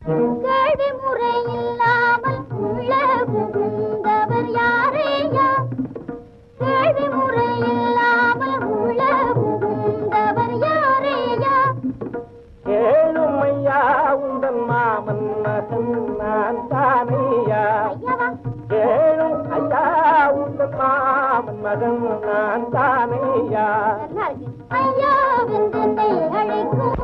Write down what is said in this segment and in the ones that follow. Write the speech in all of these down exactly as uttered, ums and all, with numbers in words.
கேள்வி முறை இல்லாமல் உள்ள புகுந்தவர் யாரையா? கேள்வி முறை இல்லாமல் உள்ள புகுந்தவர் யாரையா? கேளும் ஐயா உந்தன் மாமன் மகன் நான் தானையா. கேளும் ஐயா உந்தன் மாமன் மகன் நான் தானையா. ஐயா வெந்தனை அழைக்கும்,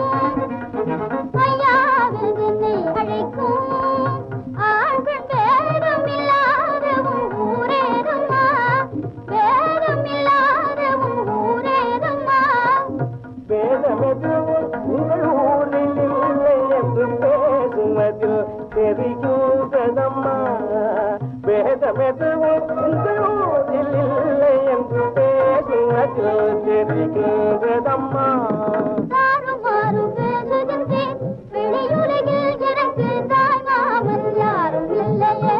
ஐயா வெந்தனை அழைக்கும். ஆண்கள் வேதம் இல்லாதவும் ஊரேதம்மா, வேதம் இல்லாதவும் ஊரேதம்மா. வேதமெதுவும் உங்கள் ஊரில் இல்லை என்று பேசுவதில் தெரிகின்றதம்மா. வேதமெதுவும் உங்கள் ஊரில் இல்லை என்று பேசுவதில் தெரிகின்றதம்மா. தாறுமாறு பேசுகின்றேன், வெளியுலகில் எனக்கு தாய் மாமன் யாரும் இல்லையே.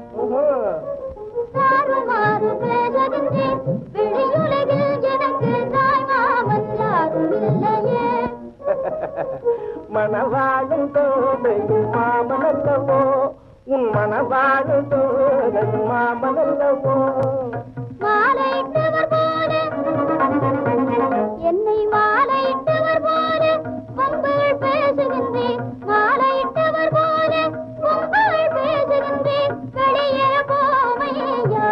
தாறுமாறு பேசுகின்றேன், வெளியுலகில் எனக்கு தாய் மாமன் யாரும் இல்லையே. மணவாழும் தோதையும் மாமனல்லவோ, உன் மணவாழும் தோதையும் மாமனல்லவோ. மாலையிட்டவர் போல என்னை மாலையிட்டவர் போல பொங்கல் பேசுகின்றேன். மாலையிட்டவர் போல பொங்கல் பேசுகின்றேன். வெளியே போமையா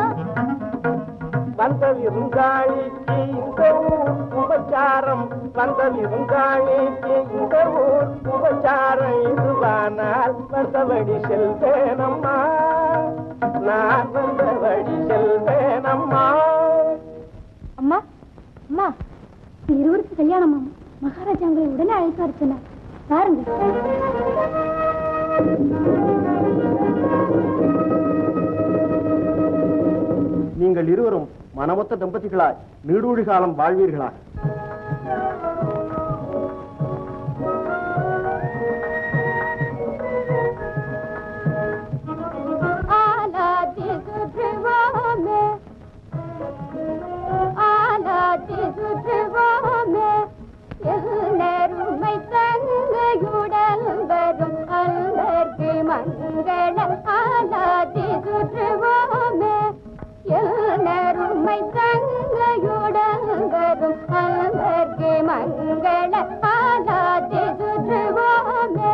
வந்த விருந்தாளிக்கு இந்த ஊர் உபச்சாரம், வந்த விருந்தாளிக்கு இந்த ஊர் உபச்சாரம். இதுவானால் வந்தபடி செல்வேனம்மா, நான் வந்தபடி செல்வேனம்மா. அம்மா அம்மா, இருவருக்கு கல்யாணம். மகாராஜாங்களை உடனே அழைத்து வர சொன்னார். பாருங்க. நீங்கள் இருவரும் மனமொத்த தம்பதிகளாய் நீடூழி காலம் வாழ்வீர்களாக. ஆலாதி சுற்றுவோமே, ஆலாதி சுற்றுவோமே, எல்லருமை தங்கையுடன் வரும் அன்பர்க்கு மங்கள. ஆலாதி சுற்றுவோமே, எல்லருமை தங்கையுடன் வரும் அன்பர்க்கு மங்கள. ஆலாதி சுற்றுவோமே,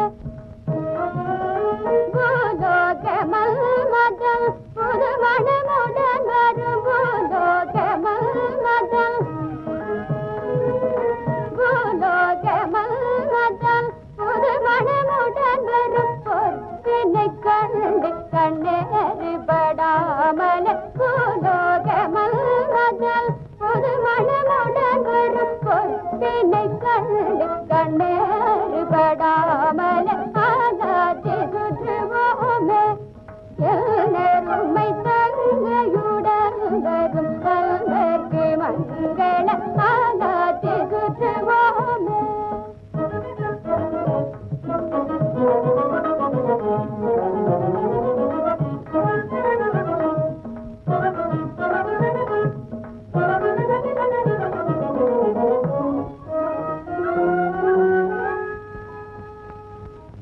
பூலோக மல்மதம் புது மணமுடன் வரும். பூலோக மல்மதம், பூலோக மல்மதம் புது மணமுடன் வரும். பொற்பினை கண்டு கண்ணேறுபடாமல். பூலோக மல்மதம் புது மணமுடன் வரும். பொற்பினை கண்டு